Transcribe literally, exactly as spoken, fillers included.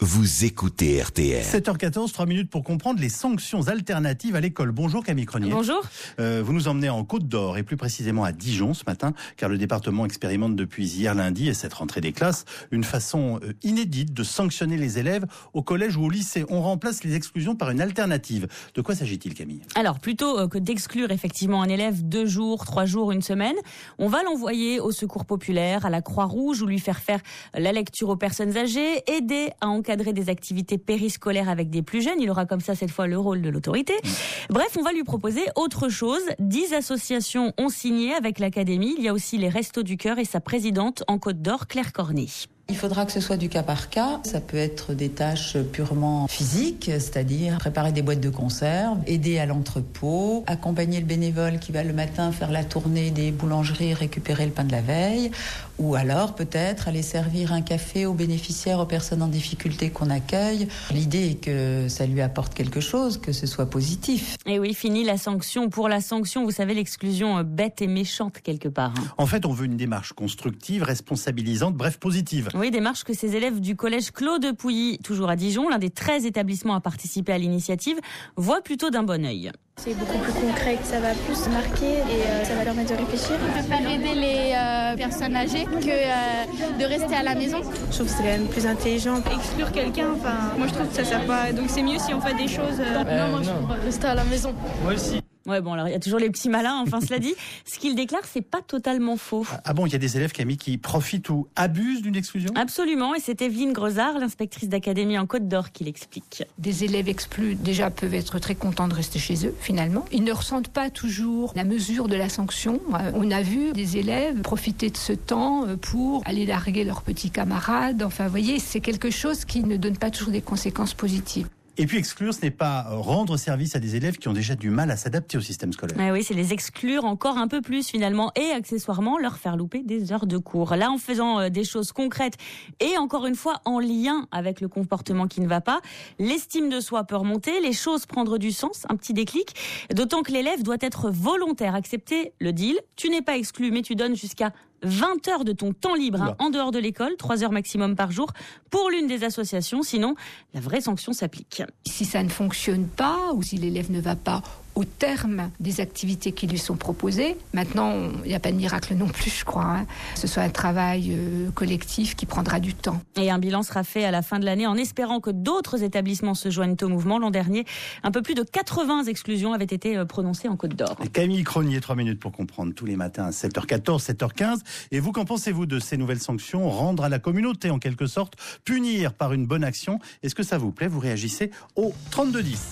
Vous écoutez R T L. sept heures quatorze, trois minutes pour comprendre les sanctions alternatives à l'école. Bonjour Camille Cronier. Bonjour. Euh, vous nous emmenez en Côte d'Or et plus précisément à Dijon ce matin, car le département expérimente depuis hier lundi et cette rentrée des classes une façon euh, inédite de sanctionner les élèves au collège ou au lycée. On remplace les exclusions par une alternative. De quoi s'agit-il, Camille ? Alors, plutôt que d'exclure effectivement un élève deux jours, trois jours, une semaine, on va l'envoyer au secours populaire, à la Croix-Rouge ou lui faire faire la lecture aux personnes âgées, aider à encadrer des activités périscolaires avec des plus jeunes. Il aura comme ça cette fois le rôle de l'autorité. Bref, on va lui proposer autre chose. Dix associations ont signé avec l'académie. Il y a aussi les Restos du Cœur et sa présidente en Côte d'Or, Claire Cornet. Il faudra que ce soit du cas par cas. Ça peut être des tâches purement physiques, c'est-à-dire préparer des boîtes de conserve, aider à l'entrepôt, accompagner le bénévole qui va le matin faire la tournée des boulangeries, récupérer le pain de la veille, ou alors peut-être aller servir un café aux bénéficiaires, aux personnes en difficulté qu'on accueille. L'idée est que ça lui apporte quelque chose, que ce soit positif. Et oui, fini la sanction. Pour la sanction, vous savez, l'exclusion bête et méchante quelque part. En fait, on veut une démarche constructive, responsabilisante, bref, positive. Oui, démarche que ces élèves du collège Claude Pouilly, toujours à Dijon, l'un des treize établissements à participer à l'initiative, voient plutôt d'un bon œil. C'est beaucoup plus concret, ça va plus marquer et euh, ça va leur mettre de réfléchir. Je préfère aider les euh, personnes âgées que euh, de rester à la maison. Je trouve que c'est quand même plus intelligent. Exclure quelqu'un, enfin, moi je trouve que ça sert pas. Donc c'est mieux si on fait des choses. Euh... Euh, non, moi non. je rester à la maison. Moi aussi. Ouais, bon, alors il y a toujours les petits malins, enfin cela dit. Ce qu'il déclare, c'est pas totalement faux. Ah bon, il y a des élèves, Camille, qui profitent ou abusent d'une exclusion ? Absolument, et c'est Evelyne Grezard, l'inspectrice d'académie en Côte d'Or, qui l'explique. Des élèves exclus, déjà, peuvent être très contents de rester chez eux, finalement. Ils ne ressentent pas toujours la mesure de la sanction. On a vu des élèves profiter de ce temps pour aller larguer leurs petits camarades. Enfin, vous voyez, c'est quelque chose qui ne donne pas toujours des conséquences positives. Et puis exclure, ce n'est pas rendre service à des élèves qui ont déjà du mal à s'adapter au système scolaire. Ah oui, c'est les exclure encore un peu plus finalement et accessoirement leur faire louper des heures de cours. Là, en faisant des choses concrètes et encore une fois en lien avec le comportement qui ne va pas, l'estime de soi peut remonter, les choses prendre du sens, un petit déclic. D'autant que l'élève doit être volontaire, accepter le deal. Tu n'es pas exclu, mais tu donnes jusqu'à vingt heures de ton temps libre hein, en dehors de l'école, trois heures maximum par jour pour l'une des associations, sinon la vraie sanction s'applique. Si ça ne fonctionne pas ou si l'élève ne va pas au terme des activités qui lui sont proposées, maintenant il n'y a pas de miracle non plus je crois, hein. Ce soit un travail euh, collectif qui prendra du temps. Et un bilan sera fait à la fin de l'année en espérant que d'autres établissements se joignent au mouvement. L'an dernier, un peu plus de quatre-vingts exclusions avaient été prononcées en Côte d'Or. Camille Cronier, trois minutes pour comprendre, tous les matins à sept heures quatorze, sept heures quinze. Et vous, qu'en pensez-vous de ces nouvelles sanctions ? Rendre à la communauté, en quelque sorte, punir par une bonne action. Est-ce que ça vous plaît ? Vous réagissez au trente-deux dix.